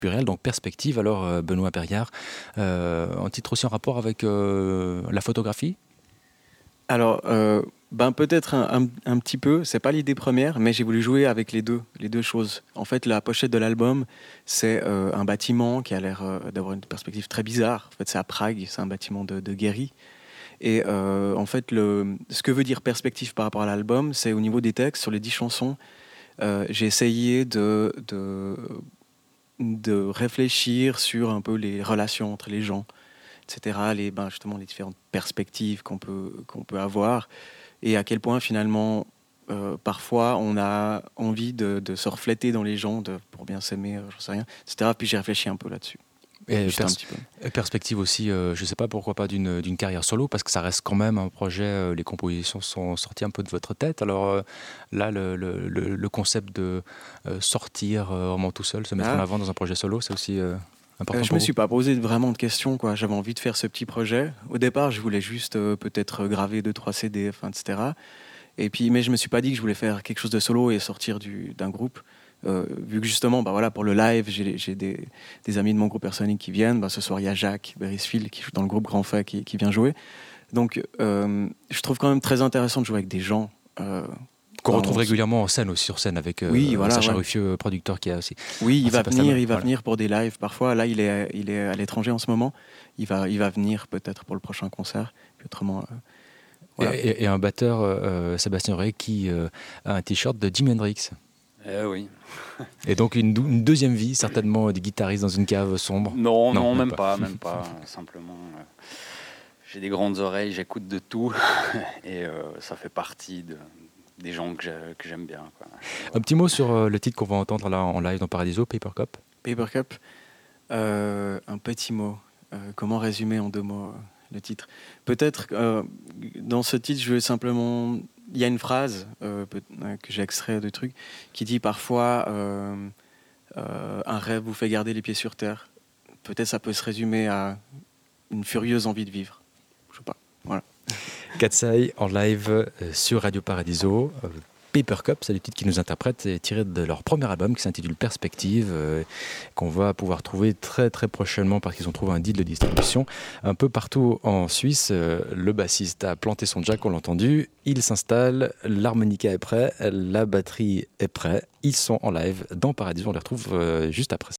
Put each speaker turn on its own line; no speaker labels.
pluriel, donc perspective. Alors Benoît Perriard, un titre aussi en rapport avec la photographie?
Alors, peut-être un petit peu, c'est pas l'idée première, mais j'ai voulu jouer avec les deux choses. En fait, la pochette de l'album, c'est un bâtiment qui a l'air d'avoir une perspective très bizarre. En fait, c'est à Prague, c'est un bâtiment de guéris. Et en fait, ce que veut dire perspective par rapport à l'album, c'est au niveau des textes, sur les 10 chansons, j'ai essayé de réfléchir sur un peu les relations entre les gens, etc., justement les différentes perspectives qu'on peut avoir, et à quel point finalement, parfois, on a envie de se refléter dans les gens pour bien s'aimer, j'en sais rien, etc. Puis j'ai réfléchi un peu là-dessus.
Et
Juste un petit peu.
perspective aussi, je ne sais pas pourquoi pas d'une carrière solo, parce que ça reste quand même un projet, les compositions sont sorties un peu de votre tête. Alors là, le concept de sortir vraiment tout seul, se mettre en avant dans un projet solo, c'est aussi important
Je
pour
me
vous?
suis pas posé vraiment de questions, quoi. J'avais envie de faire ce petit projet. Au départ, je voulais juste peut-être graver 2-3 CD, etc. Mais je me suis pas dit que je voulais faire quelque chose de solo et sortir d'un groupe. Vu que justement, pour le live, j'ai des amis de mon groupe Personique qui viennent. Ce soir, il y a Jacques Berisfield qui joue dans le groupe Grand Fait qui vient jouer. Donc, je trouve quand même très intéressant de jouer avec des gens.
Qu'on retrouve régulièrement en scène aussi, sur scène avec Sacha Ruffieux, producteur qui a aussi.
Oui, il va venir pour des lives parfois. Là, il est à l'étranger en ce moment. Il va venir peut-être pour le prochain concert. Puis autrement,
voilà. Et un batteur, Sébastien Rey, qui a un t-shirt de Jimi Hendrix.
Oui.
Et donc une deuxième vie, certainement, des guitaristes dans une cave sombre?
Non, même pas. Simplement, j'ai des grandes oreilles, j'écoute de tout. Et ça fait partie des gens que j'aime bien, quoi.
Un petit mot sur le titre qu'on va entendre là en live dans Paradiso, Paper Cup.
Paper Cup, un petit mot. Comment résumer en 2 mots le titre? Peut-être dans ce titre, je veux simplement... Il y a une phrase que j'ai extrait de truc qui dit parfois un rêve vous fait garder les pieds sur terre. Peut-être ça peut se résumer à une furieuse envie de vivre. Je sais pas. Voilà.
Katsai en live sur Radio Paradiso. Paper Cup, c'est le titre qui nous interprète, est tiré de leur premier album qui s'intitule Perspective, qu'on va pouvoir trouver très très prochainement parce qu'ils ont trouvé un deal de distribution un peu partout en Suisse. Le bassiste a planté son jack, on l'a entendu, il s'installe, l'harmonica est prêt, la batterie est prête, ils sont en live dans Paradiso, on les retrouve juste après.